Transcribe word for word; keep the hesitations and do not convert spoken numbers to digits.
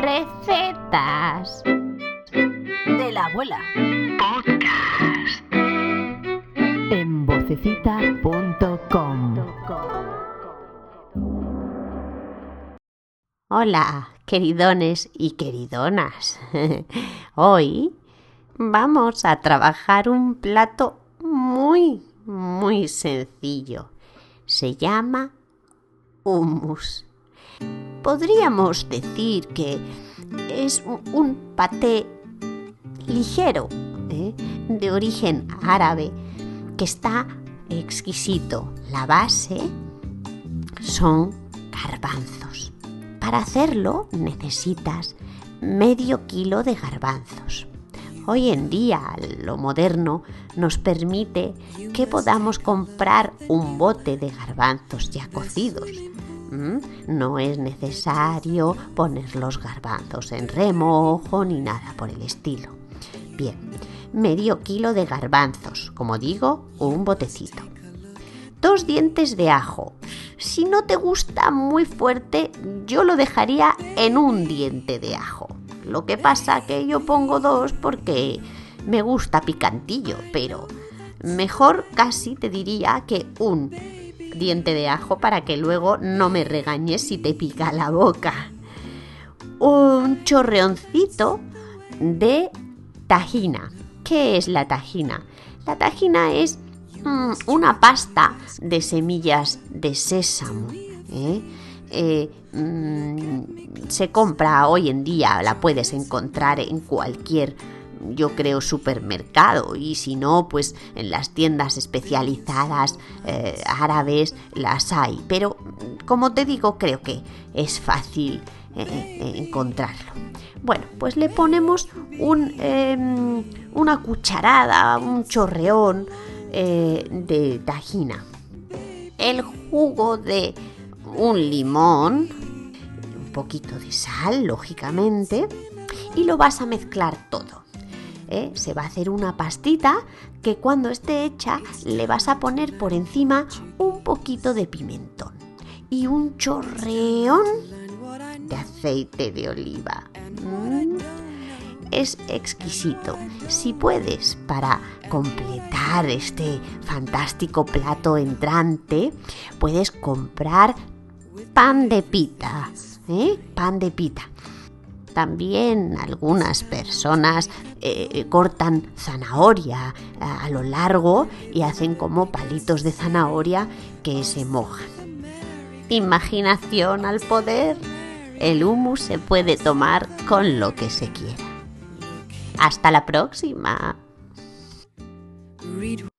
Recetas de la abuela. Podcast En vocecita punto com. Hola, queridones y queridonas. Hoy vamos a trabajar un plato muy, muy sencillo. Se llama hummus. Podríamos decir que es un paté ligero, ¿eh? de origen árabe, que está exquisito. La base son garbanzos. Para hacerlo necesitas medio kilo de garbanzos. Hoy en día lo moderno nos permite que podamos comprar un bote de garbanzos ya cocidos. ¿Mm? No es necesario poner los garbanzos en remojo ni nada por el estilo. Bien, medio kilo de garbanzos, como digo, un botecito. Dos dientes de ajo. Si no te gusta muy fuerte, yo lo dejaría en un diente de ajo. Lo que pasa que yo pongo dos porque me gusta picantillo, pero mejor casi te diría que un diente de ajo para que luego no me regañes si te pica la boca. Un chorreoncito de tahina. ¿Qué es la tahina? La tahina es mmm, una pasta de semillas de sésamo. ¿eh? Eh, mmm, se compra hoy en día, la puedes encontrar en cualquier, yo creo, supermercado, y si no, pues en las tiendas especializadas eh, árabes las hay, pero como te digo, creo que es fácil eh, encontrarlo. Bueno, pues le ponemos un, eh, una cucharada, un chorreón eh, de tahina, el jugo de un limón, un poquito de sal, lógicamente, y lo vas a mezclar todo. ¿Eh? Se va a hacer una pastita que cuando esté hecha le vas a poner por encima un poquito de pimentón y un chorreón de aceite de oliva. Mm. Es exquisito. Si puedes, para completar este fantástico plato entrante, puedes comprar pan de pita, ¿eh? pan de pita. También algunas personas eh, cortan zanahoria a, a lo largo y hacen como palitos de zanahoria que se mojan. Imaginación al poder. El hummus se puede tomar con lo que se quiera. Hasta la próxima.